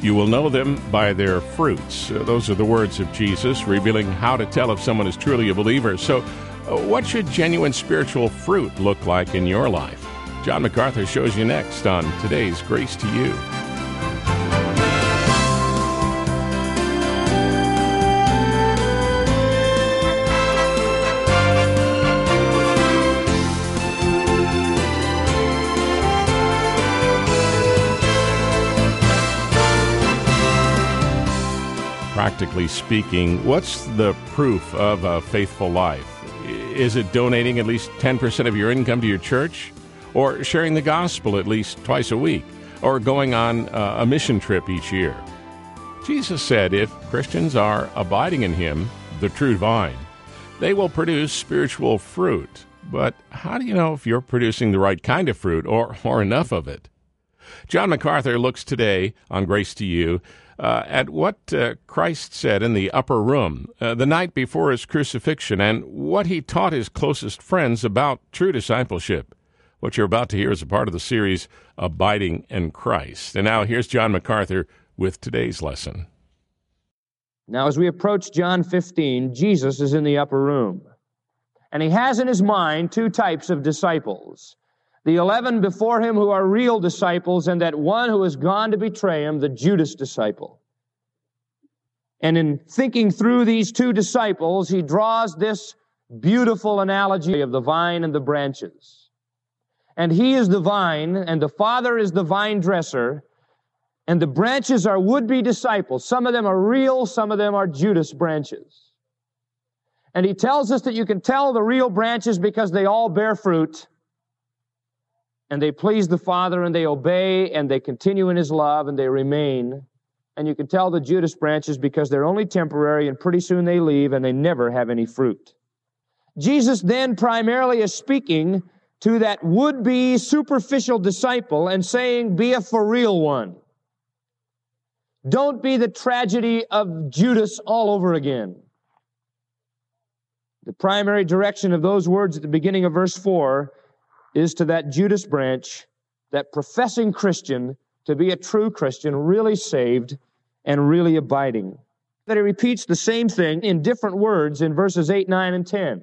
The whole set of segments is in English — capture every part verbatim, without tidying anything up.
You will know them by their fruits. Uh, those are the words of Jesus, revealing how to tell if someone is truly a believer. So, uh, what should genuine spiritual fruit look like in your life? John MacArthur shows you next on today's Grace to You. Practically speaking, what's the proof of a faithful life? Is it donating at least ten percent of your income to your church? Or sharing the gospel at least twice a week? Or going on a mission trip each year? Jesus said if Christians are abiding in Him, the true vine, they will produce spiritual fruit. But how do you know if you're producing the right kind of fruit or, or enough of it? John MacArthur looks today on Grace to You uh, at what uh, Christ said in the upper room uh, the night before His crucifixion and what He taught His closest friends about true discipleship. What you're about to hear is a part of the series, Abiding in Christ. And now here's John MacArthur with today's lesson. Now as we approach John fifteen, Jesus is in the upper room. And He has in His mind two types of disciples. The eleven before Him who are real disciples, and that one who has gone to betray Him, the Judas disciple. And in thinking through these two disciples, He draws this beautiful analogy of the vine and the branches. And He is the vine, and the Father is the vine dresser, and the branches are would-be disciples. Some of them are real, some of them are Judas branches. And He tells us that you can tell the real branches because they all bear fruit, and they please the Father, and they obey, and they continue in His love, and they remain. And you can tell the Judas branches because they're only temporary, and pretty soon they leave, and they never have any fruit. Jesus then primarily is speaking to that would-be superficial disciple and saying, be a for real one. Don't be the tragedy of Judas all over again. The primary direction of those words at the beginning of verse four is to that Judas branch, that professing Christian, to be a true Christian, really saved and really abiding. That He repeats the same thing in different words in verses eight, nine, and ten.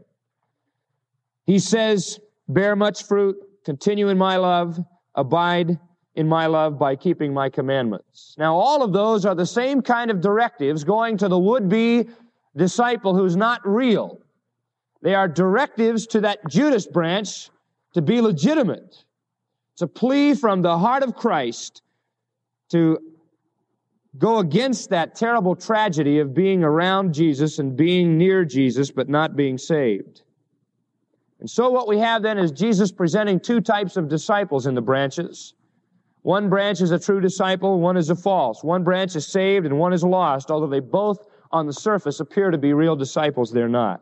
He says, bear much fruit, continue in my love, abide in my love by keeping my commandments. Now, all of those are the same kind of directives going to the would-be disciple who's not real. They are directives to that Judas branch to be legitimate. It's a plea from the heart of Christ to go against that terrible tragedy of being around Jesus and being near Jesus but not being saved. And so what we have then is Jesus presenting two types of disciples in the branches. One branch is a true disciple, one is a false. One branch is saved and one is lost, although they both on the surface appear to be real disciples, they're not.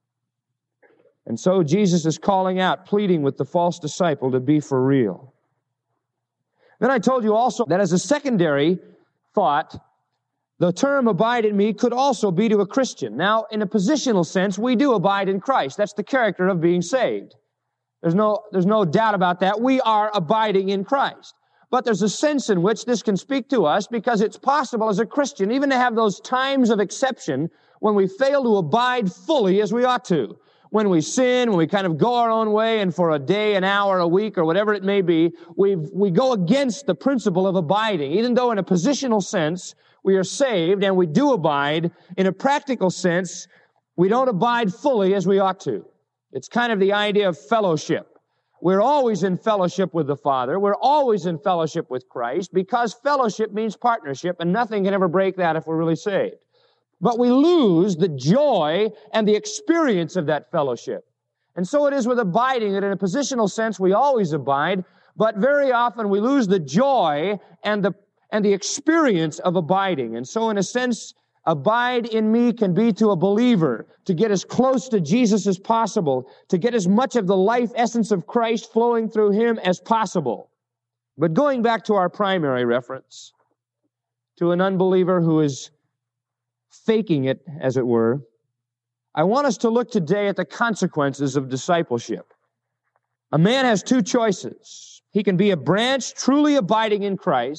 And so Jesus is calling out, pleading with the false disciple to be for real. Then I told you also that as a secondary thought, the term abide in me could also be to a Christian. Now, in a positional sense, we do abide in Christ. That's the character of being saved. There's no, there's no doubt about that. We are abiding in Christ. But there's a sense in which this can speak to us because it's possible as a Christian even to have those times of exception when we fail to abide fully as we ought to. When we sin, when we kind of go our own way, and for a day, an hour, a week, or whatever it may be, we we go against the principle of abiding. Even though in a positional sense, we are saved and we do abide, in a practical sense, we don't abide fully as we ought to. It's kind of the idea of fellowship. We're always in fellowship with the Father. We're always in fellowship with Christ because fellowship means partnership, and nothing can ever break that if we're really saved. But we lose the joy and the experience of that fellowship. And so it is with abiding, that in a positional sense we always abide, but very often we lose the joy and the and the experience of abiding. And so in a sense, abide in me can be to a believer to get as close to Jesus as possible, to get as much of the life essence of Christ flowing through Him as possible. But going back to our primary reference, to an unbeliever who is faking it, as it were, I want us to look today at the consequences of discipleship. A man has two choices. He can be a branch truly abiding in Christ,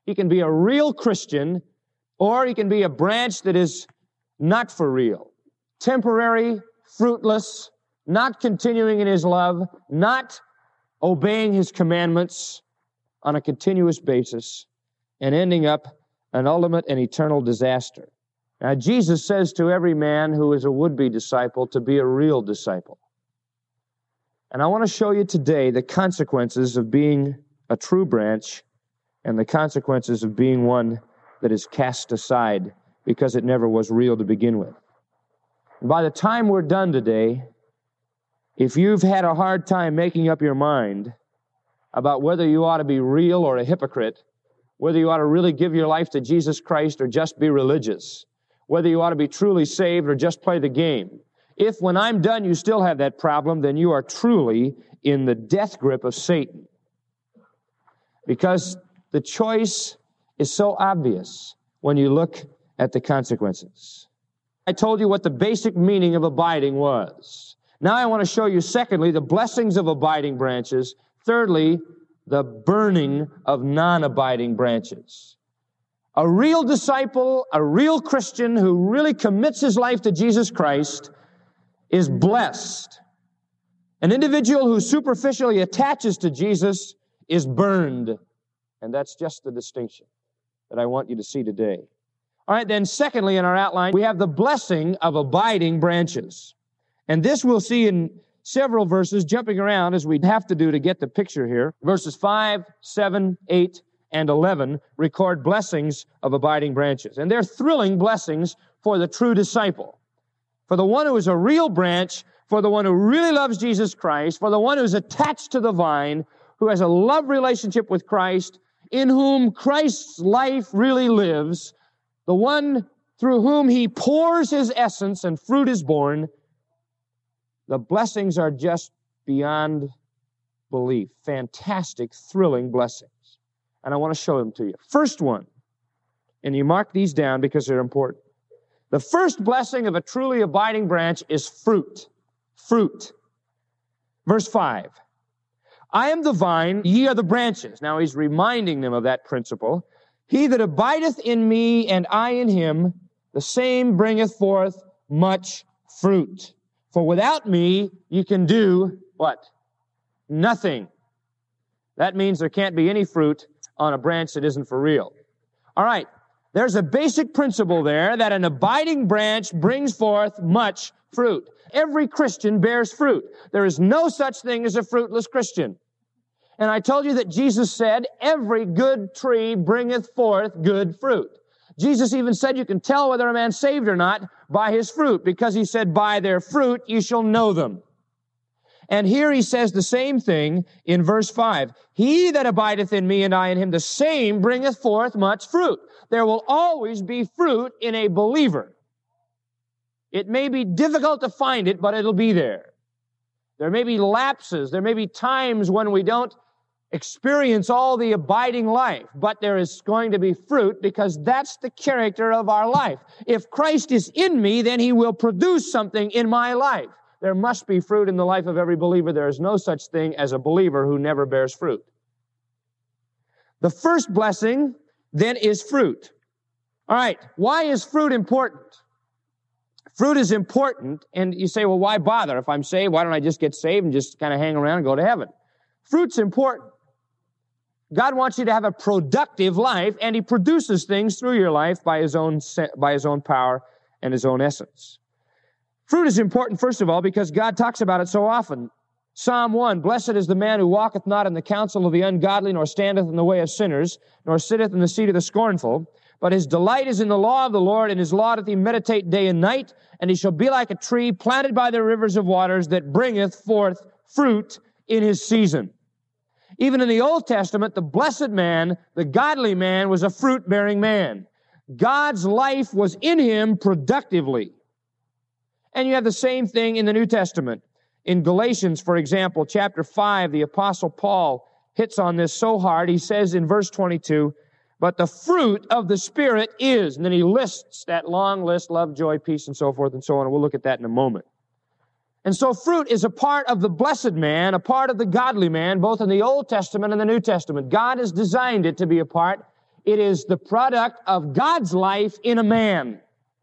He can be a real Christian, or he can be a branch that is not for real. Temporary, fruitless, not continuing in his love, not obeying his commandments on a continuous basis, and ending up an ultimate and eternal disaster. Now, Jesus says to every man who is a would-be disciple to be a real disciple. And I want to show you today the consequences of being a true branch and the consequences of being one that is cast aside because it never was real to begin with. And by the time we're done today, if you've had a hard time making up your mind about whether you ought to be real or a hypocrite, whether you ought to really give your life to Jesus Christ or just be religious, whether you ought to be truly saved or just play the game, if when I'm done you still have that problem, then you are truly in the death grip of Satan. Because the choice is so obvious when you look at the consequences. I told you what the basic meaning of abiding was. Now I want to show you, secondly, the blessings of abiding branches. Thirdly, the burning of non-abiding branches. A real disciple, a real Christian who really commits his life to Jesus Christ is blessed. An individual who superficially attaches to Jesus is burned. And that's just the distinction that I want you to see today. All right, then secondly in our outline, we have the blessing of abiding branches. And this we'll see in several verses, jumping around as we'd have to do to get the picture here. Verses five, seven, eight, and eleven record blessings of abiding branches. And they're thrilling blessings for the true disciple. For the one who is a real branch, for the one who really loves Jesus Christ, for the one who's attached to the vine, who has a love relationship with Christ, in whom Christ's life really lives, the one through whom he pours his essence and fruit is born, the blessings are just beyond belief. Fantastic, thrilling blessings. And I want to show them to you. First one, and you mark these down because they're important. The first blessing of a truly abiding branch is fruit. Fruit. Verse five. I am the vine, ye are the branches. Now he's reminding them of that principle. He that abideth in me and I in him, the same bringeth forth much fruit. For without me, you can do what? Nothing. That means there can't be any fruit on a branch that isn't for real. All right. There's a basic principle there that an abiding branch brings forth much fruit. Every Christian bears fruit. There is no such thing as a fruitless Christian. And I told you that Jesus said, every good tree bringeth forth good fruit. Jesus even said you can tell whether a man's saved or not by his fruit, because he said, by their fruit you shall know them. And here he says the same thing in verse five. He that abideth in me and I in him, the same bringeth forth much fruit. There will always be fruit in a believer. It may be difficult to find it, but it'll be there. There may be lapses. There may be times when we don't experience all the abiding life, but there is going to be fruit because that's the character of our life. If Christ is in me, then he will produce something in my life. There must be fruit in the life of every believer. There is no such thing as a believer who never bears fruit. The first blessing, then, is fruit. All right, why is fruit important? Fruit is important, and you say, well, why bother? If I'm saved, why don't I just get saved and just kind of hang around and go to heaven? Fruit's important. God wants you to have a productive life, and he produces things through your life by his own, by his own power and his own essence. Fruit is important, first of all, because God talks about it so often. Psalm one, blessed is the man who walketh not in the counsel of the ungodly, nor standeth in the way of sinners, nor sitteth in the seat of the scornful. But his delight is in the law of the Lord, and his law doth he meditate day and night. And he shall be like a tree planted by the rivers of waters that bringeth forth fruit in his season. Even in the Old Testament, the blessed man, the godly man, was a fruit-bearing man. God's life was in him productively. And you have the same thing in the New Testament. In Galatians, for example, chapter five, the Apostle Paul hits on this so hard. He says in verse twenty-two, but the fruit of the Spirit is, and then he lists that long list, love, joy, peace, and so forth and so on, and we'll look at that in a moment. And so fruit is a part of the blessed man, a part of the godly man, both in the Old Testament and the New Testament. God has designed it to be a part It is the product of God's life in a man.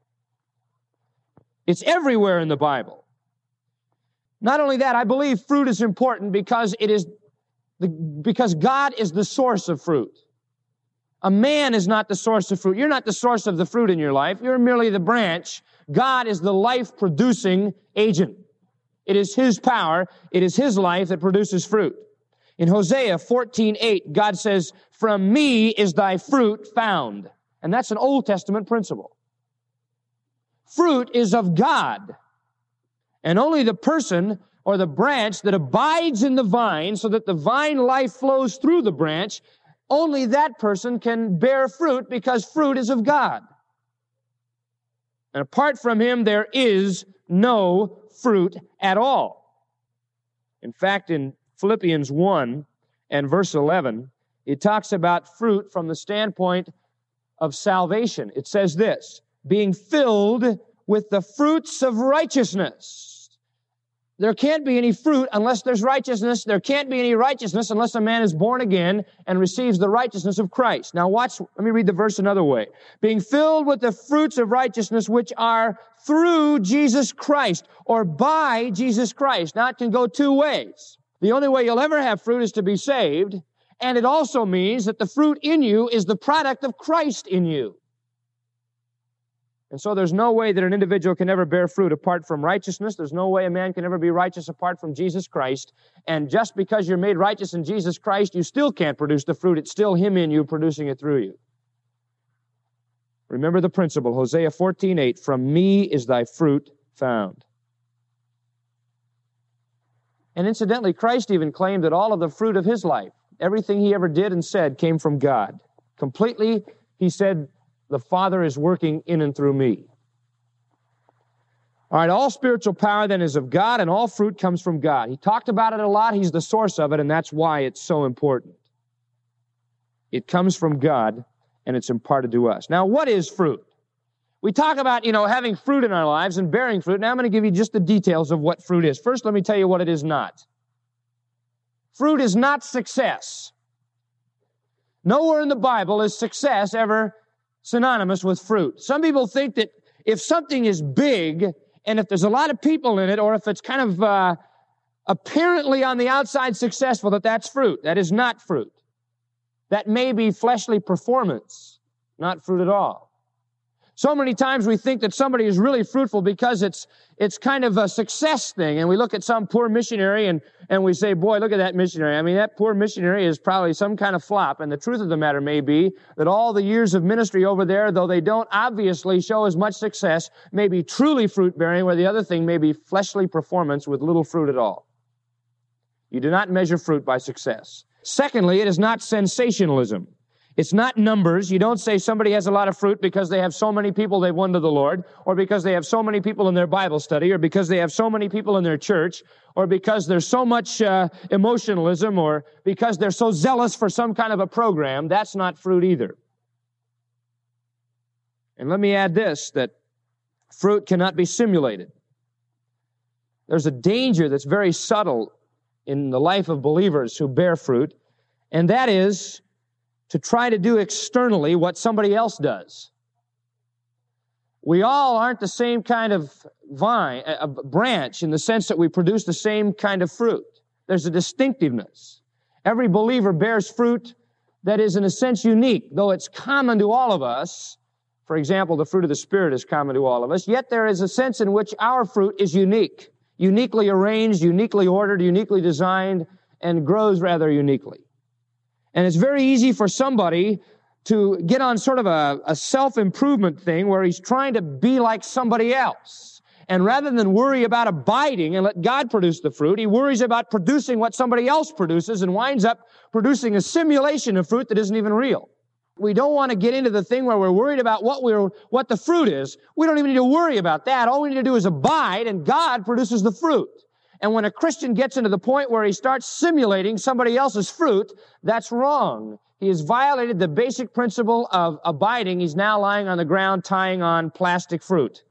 It's everywhere in the Bible. Not only that, I believe fruit is important because it is the, because God is the source of fruit. A man is not the source of fruit. You're not the source of the fruit in your life. You're merely the branch. God is the life-producing agent. It is His power, it is His life that produces fruit. In Hosea fourteen eight, God says, "From me is thy fruit found." And that's an Old Testament principle. Fruit is of God. And only the person or the branch that abides in the vine so that the vine life flows through the branch, only that person can bear fruit because fruit is of God. And apart from Him, there is no fruit at all. In fact, in Philippians one and verse eleven, it talks about fruit from the standpoint of salvation. It says this, being filled with the fruits of righteousness. There can't be any fruit unless there's righteousness. There can't be any righteousness unless a man is born again and receives the righteousness of Christ. Now watch, let me read the verse another way. Being filled with the fruits of righteousness which are through Jesus Christ or by Jesus Christ. Now it can go two ways. The only way you'll ever have fruit is to be saved, and it also means that the fruit in you is the product of Christ in you. And so there's no way that an individual can ever bear fruit apart from righteousness. There's no way a man can ever be righteous apart from Jesus Christ. And just because you're made righteous in Jesus Christ, you still can't produce the fruit. It's still Him in you producing it through you. Remember the principle, Hosea fourteen eight, "From me is thy fruit found." And incidentally, Christ even claimed that all of the fruit of His life, everything He ever did and said, came from God. Completely, He said, the Father is working in and through me. All right, all spiritual power then is of God, and all fruit comes from God. He talked about it a lot. He's the source of it, and that's why it's so important. It comes from God, and it's imparted to us. Now, what is fruit? We talk about, you know, having fruit in our lives and bearing fruit. Now I'm going to give you just the details of what fruit is. First, let me tell you what it is not. Fruit is not success. Nowhere in the Bible is success ever synonymous with fruit. Some people think that if something is big and if there's a lot of people in it, or if it's kind of uh, apparently on the outside successful, that that's fruit. That is not fruit. That may be fleshly performance, not fruit at all. So many times we think that somebody is really fruitful because it's it's kind of a success thing, and we look at some poor missionary and, and we say, boy, look at that missionary. I mean, that poor missionary is probably some kind of flop, and the truth of the matter may be that all the years of ministry over there, though they don't obviously show as much success, may be truly fruit-bearing, where the other thing may be fleshly performance with little fruit at all. You do not measure fruit by success. Secondly, it is not sensationalism. It's not numbers. You don't say somebody has a lot of fruit because they have so many people they've won to the Lord, or because they have so many people in their Bible study, or because they have so many people in their church, or because there's so much uh, emotionalism, or because they're so zealous for some kind of a program. That's not fruit either. And let me add this, that fruit cannot be simulated. There's a danger that's very subtle in the life of believers who bear fruit, and that is to try to do externally what somebody else does. We all aren't the same kind of vine, a branch, in the sense that we produce the same kind of fruit. There's a distinctiveness. Every believer bears fruit that is in a sense unique, though it's common to all of us. For example, the fruit of the Spirit is common to all of us, yet there is a sense in which our fruit is unique, uniquely arranged, uniquely ordered, uniquely designed, and grows rather uniquely. And it's very easy for somebody to get on sort of a, a self-improvement thing where he's trying to be like somebody else. And rather than worry about abiding and let God produce the fruit, he worries about producing what somebody else produces and winds up producing a simulation of fruit that isn't even real. We don't want to get into the thing where we're worried about what we're, what the fruit is. We don't even need to worry about that. All we need to do is abide, and God produces the fruit. And when a Christian gets into the point where he starts simulating somebody else's fruit, that's wrong. He has violated the basic principle of abiding. He's now lying on the ground tying on plastic fruit.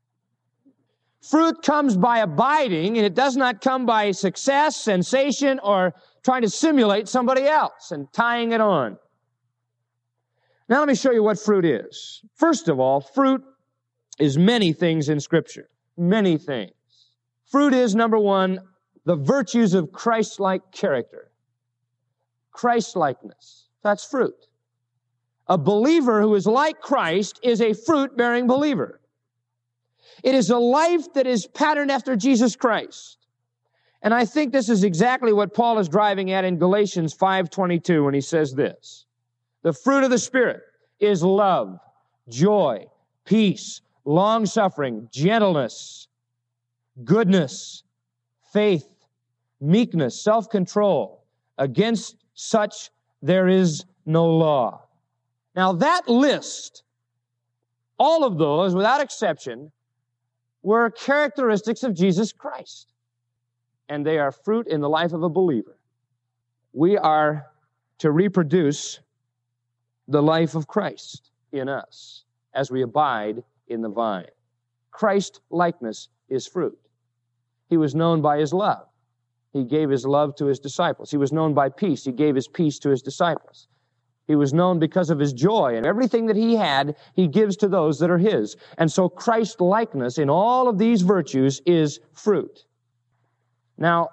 Fruit comes by abiding, and it does not come by success, sensation, or trying to simulate somebody else and tying it on. Now let me show you what fruit is. First of all, fruit is many things in Scripture. Many things. Fruit is, number one, the virtues of Christ-like character. Christ-likeness. That's fruit. A believer who is like Christ is a fruit-bearing believer. It is a life that is patterned after Jesus Christ. And I think this is exactly what Paul is driving at in Galatians five twenty-two when he says this. The fruit of the Spirit is love, joy, peace, long-suffering, gentleness, goodness, faith, meekness, self-control. Against such there is no law. Now that list, all of those, without exception, were characteristics of Jesus Christ. And they are fruit in the life of a believer. We are to reproduce the life of Christ in us as we abide in the vine. Christ-likeness is fruit. He was known by His love. He gave His love to His disciples. He was known by peace. He gave His peace to His disciples. He was known because of His joy, and everything that He had, He gives to those that are His. And so Christ-likeness in all of these virtues is fruit. Now,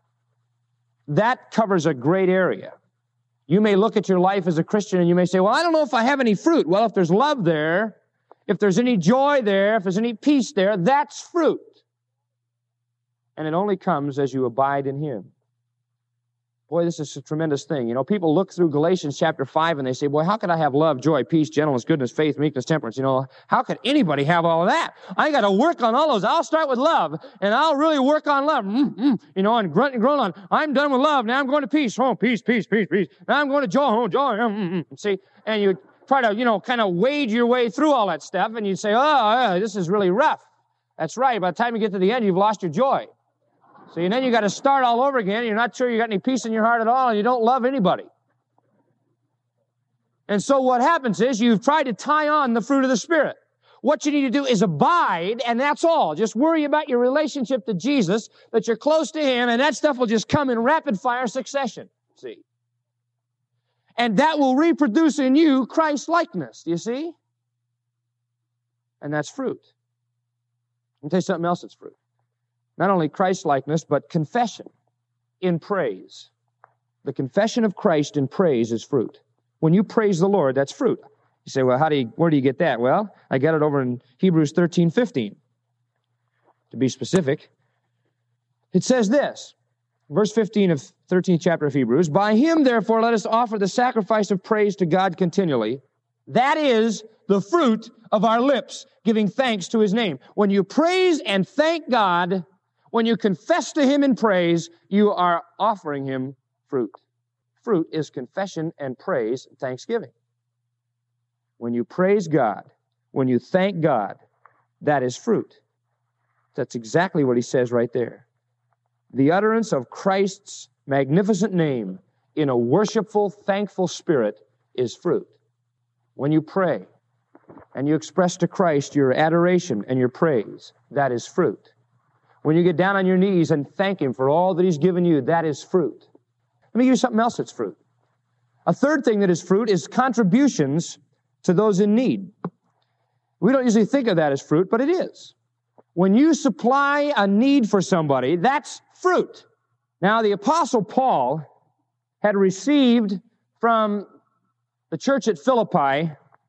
that covers a great area. You may look at your life as a Christian and you may say, well, I don't know if I have any fruit. Well, if there's love there, if there's any joy there, if there's any peace there, that's fruit. And it only comes as you abide in Him. Boy, this is a tremendous thing. You know, people look through Galatians chapter five and they say, boy, how could I have love, joy, peace, gentleness, goodness, faith, meekness, temperance? You know, how could anybody have all of that? I got to work on all those. I'll start with love, and I'll really work on love. Mm-hmm. You know, and grunt and groan on. I'm done with love. Now I'm going to peace. Oh, peace, peace, peace, peace. Now I'm going to joy. Oh, joy. Mm-hmm. See, and you try to, you know, kind of wade your way through all that stuff, and you say, oh, uh, this is really rough. That's right. By the time you get to the end, you've lost your joy. See, and then you got to start all over again. You're not sure you got any peace in your heart at all, and you don't love anybody. And so what happens is you've tried to tie on the fruit of the Spirit. What you need to do is abide, and that's all. Just worry about your relationship to Jesus, that you're close to Him, and that stuff will just come in rapid-fire succession. See? And that will reproduce in you Christ-likeness. Do you see? And that's fruit. Let me tell you something else that's fruit. Not only Christ-likeness, but confession in praise. The confession of Christ in praise is fruit. When you praise the Lord, that's fruit. You say, well, how do you, where do you get that? Well, I got it over in Hebrews thirteen fifteen. To be specific, it says this, verse fifteen of thirteenth chapter of Hebrews, by Him, therefore, let us offer the sacrifice of praise to God continually. That is the fruit of our lips, giving thanks to His name. When you praise and thank God, when you confess to Him in praise, you are offering Him fruit. Fruit is confession and praise and thanksgiving. When you praise God, when you thank God, that is fruit. That's exactly what he says right there. The utterance of Christ's magnificent name in a worshipful, thankful spirit is fruit. When you pray and you express to Christ your adoration and your praise, that is fruit. When you get down on your knees and thank Him for all that He's given you, that is fruit. Let me give you something else that's fruit. A third thing that is fruit is contributions to those in need. We don't usually think of that as fruit, but it is. When you supply a need for somebody, that's fruit. Now, the Apostle Paul had received from the church at Philippi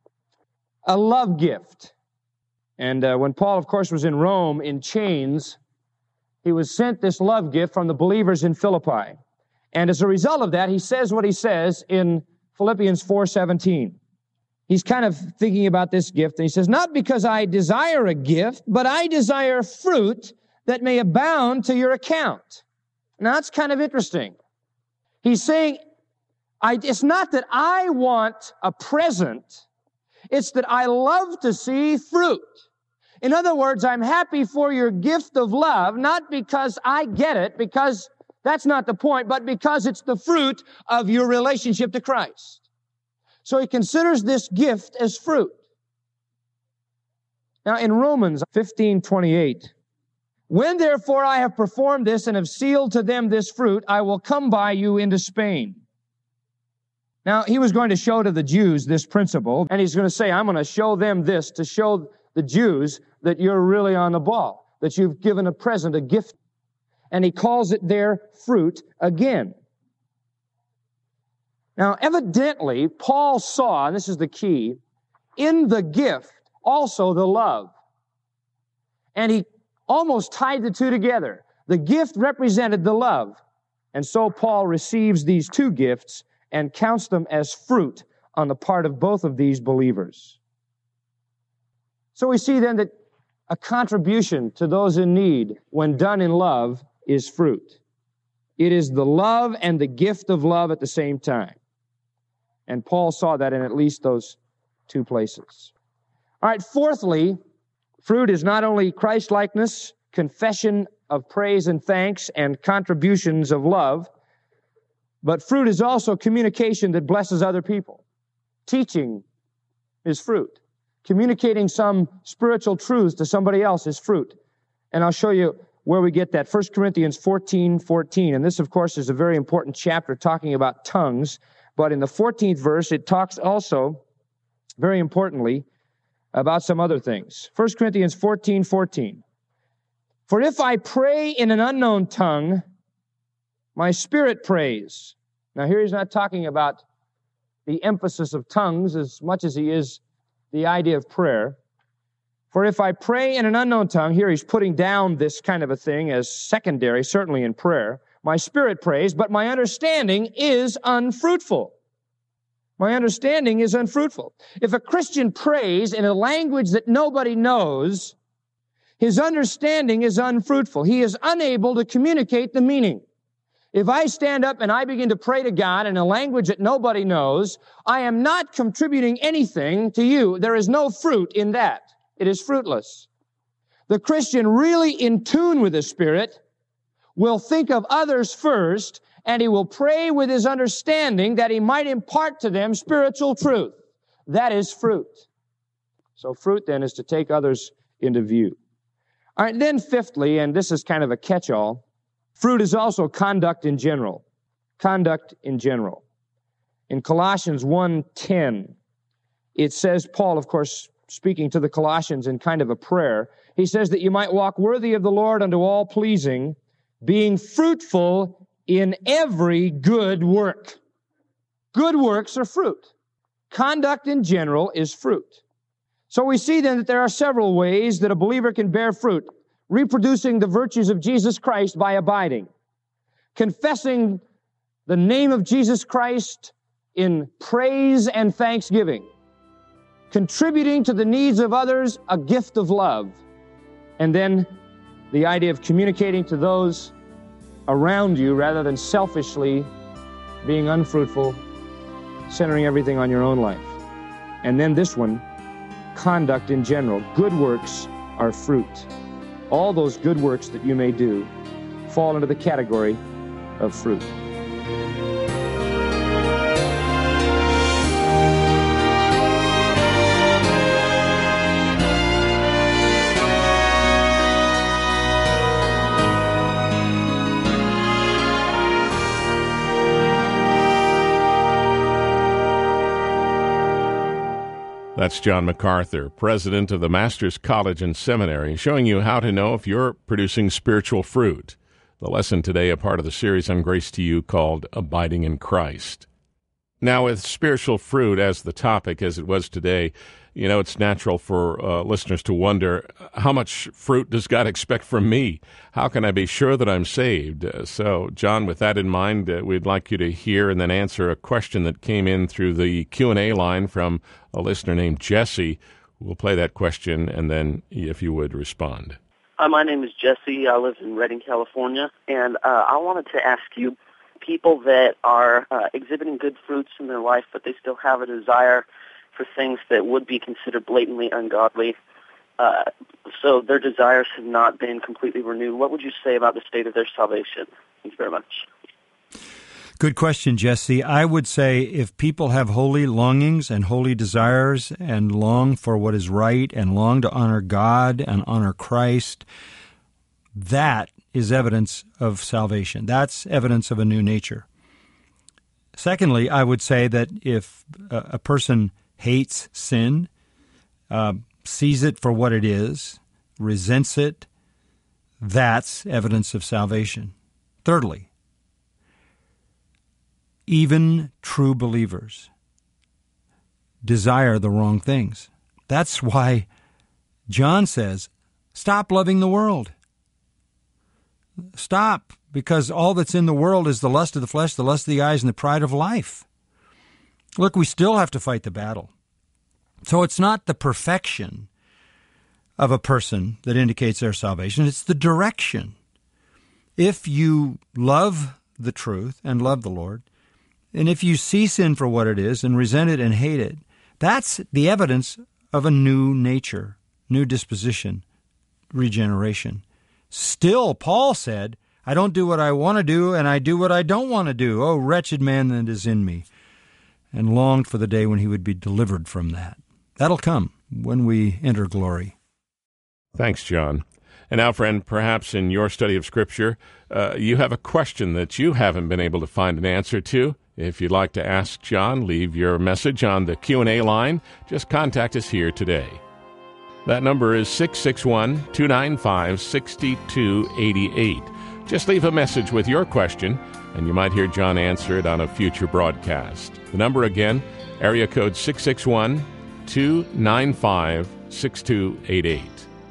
a love gift. And uh, when Paul, of course, was in Rome in chains, he was sent this love gift from the believers in Philippi. And as a result of that, he says what he says in Philippians four seventeen. He's kind of thinking about this gift, and he says, not because I desire a gift, but I desire fruit that may abound to your account. Now, that's kind of interesting. He's saying, I, it's not that I want a present, it's that I love to see fruit. In other words, I'm happy for your gift of love, not because I get it, because that's not the point, but because it's the fruit of your relationship to Christ. So he considers this gift as fruit. Now in Romans fifteen twenty-eight, when therefore I have performed this and have sealed to them this fruit, I will come by you into Spain. Now, he was going to show to the Jews this principle, and he's going to say, I'm going to show them this to show the Jews that you're really on the ball, that you've given a present, a gift. And he calls it their fruit again. Now, evidently, Paul saw, and this is the key, in the gift also the love. And he almost tied the two together. The gift represented the love. And so Paul receives these two gifts and counts them as fruit on the part of both of these believers. So we see then that a contribution to those in need, when done in love, is fruit. It is the love and the gift of love at the same time. And Paul saw that in at least those two places. All right, fourthly, fruit is not only Christ-likeness, confession of praise and thanks, and contributions of love, but fruit is also communication that blesses other people. Teaching is fruit. Communicating some spiritual truths to somebody else is fruit. And I'll show you where we get that. First Corinthians fourteen fourteen. And this, of course, is a very important chapter talking about tongues. But in the fourteenth verse, it talks also, very importantly, about some other things. First Corinthians fourteen fourteen. For if I pray in an unknown tongue, my spirit prays. Now here he's not talking about the emphasis of tongues as much as he is the idea of prayer. For if I pray in an unknown tongue, here he's putting down this kind of a thing as secondary, certainly in prayer. My spirit prays, but my understanding is unfruitful. My understanding is unfruitful. If a Christian prays in a language that nobody knows, his understanding is unfruitful. He is unable to communicate the meaning. If I stand up and I begin to pray to God in a language that nobody knows, I am not contributing anything to you. There is no fruit in that. It is fruitless. The Christian really in tune with the Spirit will think of others first, and he will pray with his understanding that he might impart to them spiritual truth. That is fruit. So fruit then is to take others into view. All right, then fifthly, and this is kind of a catch-all, fruit is also conduct in general. Conduct in general. In Colossians one ten, it says, Paul, of course, speaking to the Colossians in kind of a prayer, he says that you might walk worthy of the Lord unto all pleasing, being fruitful in every good work. Good works are fruit. Conduct in general is fruit. So we see then that there are several ways that a believer can bear fruit. Reproducing the virtues of Jesus Christ by abiding. Confessing the name of Jesus Christ in praise and thanksgiving. Contributing to the needs of others, a gift of love. And then the idea of communicating to those around you rather than selfishly being unfruitful, centering everything on your own life. And then this one, conduct in general. Good works are fruit. All those good works that you may do fall into the category of fruit. That's John MacArthur, president of the Masters College and Seminary, showing you how to know if you're producing spiritual fruit. The lesson today, a part of the series on Grace to You called Abiding in Christ. Now, with spiritual fruit as the topic, as it was today, you know, it's natural for uh, listeners to wonder, how much fruit does God expect from me? How can I be sure that I'm saved? Uh, so, John, with that in mind, uh, we'd like you to hear and then answer a question that came in through the Q and A line from a listener named Jesse. We'll play that question, and then, if you would, respond. Uh, my name is Jesse. I live in Redding, California, and uh, I wanted to ask you, people that are uh, exhibiting good fruits in their life, but they still have a desire for things that would be considered blatantly ungodly, uh, so their desires have not been completely renewed. What would you say about the state of their salvation? Thank you very much. Good question, Jesse. I would say if people have holy longings and holy desires and long for what is right and long to honor God and honor Christ, that is evidence of salvation. That's evidence of a new nature. Secondly, I would say that if a, a person hates sin, uh, sees it for what it is, resents it, that's evidence of salvation. Thirdly, even true believers desire the wrong things. That's why John says, stop loving the world. Stop, because all that's in the world is the lust of the flesh, the lust of the eyes, and the pride of life. Look, we still have to fight the battle. So it's not the perfection of a person that indicates their salvation, it's the direction. If you love the truth and love the Lord, and if you see sin for what it is and resent it and hate it, that's the evidence of a new nature, new disposition, regeneration. Still, Paul said, I don't do what I want to do, and I do what I don't want to do. Oh, wretched man that is in me, and longed for the day when he would be delivered from that. That'll come when we enter glory. Thanks, John. And now, friend, perhaps in your study of Scripture, uh, you have a question that you haven't been able to find an answer to. If you'd like to ask John, leave your message on the Q and A line. Just contact us here today. That number is six six one, two nine five, six two eight eight. Just leave a message with your question, and you might hear John answer it on a future broadcast. The number again, area code six six one, two nine five, six two eight eight.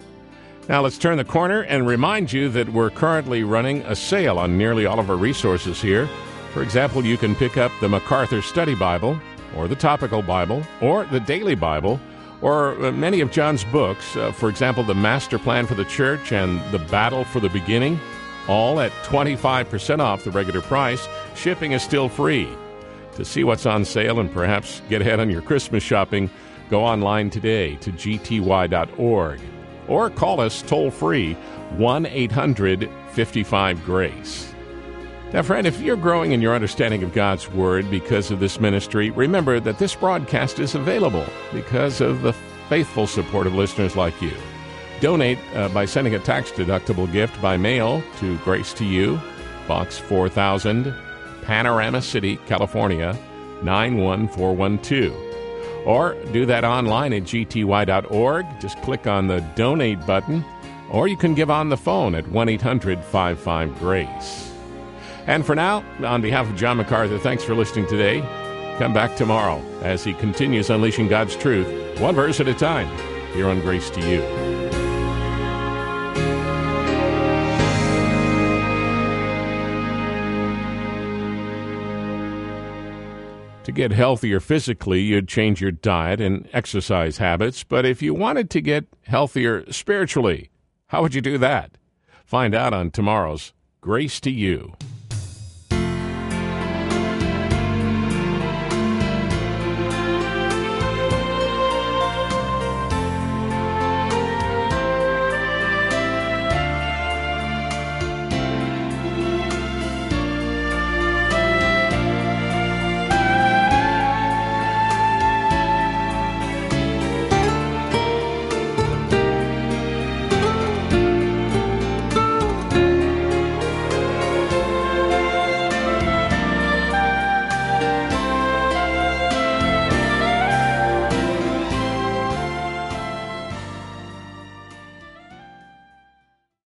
Now let's turn the corner and remind you that we're currently running a sale on nearly all of our resources here. For example, you can pick up the MacArthur Study Bible, or the Topical Bible, or the Daily Bible, or many of John's books. Uh, for example, the Master Plan for the Church and the Battle for the Beginning, all at twenty-five percent off the regular price. Shipping is still free. To see what's on sale and perhaps get ahead on your Christmas shopping, go online today to g t y dot org. Or call us toll-free, one eight hundred, five five, GRACE. Now, friend, if you're growing in your understanding of God's Word because of this ministry, remember that this broadcast is available because of the faithful support of listeners like you. Donate uh, by sending a tax-deductible gift by mail to Grace to You, Box four thousand, Panorama City, California, nine one four one two. Or do that online at g t y dot org. Just click on the Donate button. Or you can give on the phone at one eight hundred, five five, GRACE. And for now, on behalf of John MacArthur, thanks for listening today. Come back tomorrow as he continues unleashing God's truth, one verse at a time, here on Grace to You. To get healthier physically, you'd change your diet and exercise habits. But if you wanted to get healthier spiritually, how would you do that? Find out on tomorrow's Grace to You.